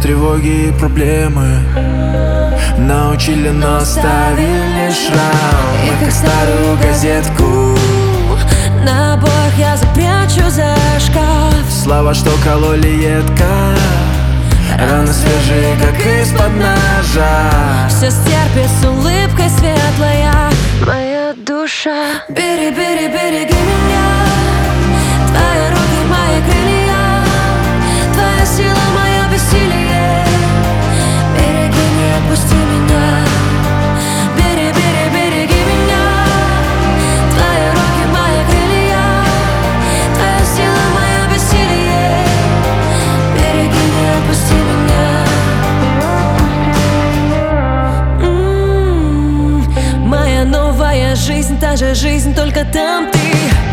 тревоги и проблемы научили, но оставили шрам. Мы как старую газетку, на обоях я запрячу за шкаф. слова, что кололи едко, раны свежие, как из-под ножа. Все стерпит с улыбкой светлая моя душа. Бери, бери, береги меня, твои руки, мои крылья, твоя сила, мое бессилие. Береги, не отпусти меня. Бери, бери, береги меня, твои руки, мои крылья, твоя сила, мое бессилие. Береги, не отпусти меня. Моя новая жизнь, та же жизнь, только там ты.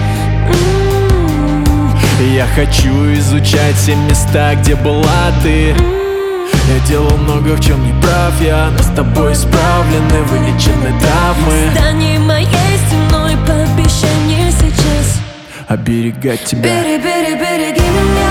Я хочу изучать все места, где была ты. Я делал много, в чем не прав я, но с тобой исправлены, вылечены травмы. Стань моей стеной, пообещай мне сейчас Оберегать тебя. Бери, бери, береги меня,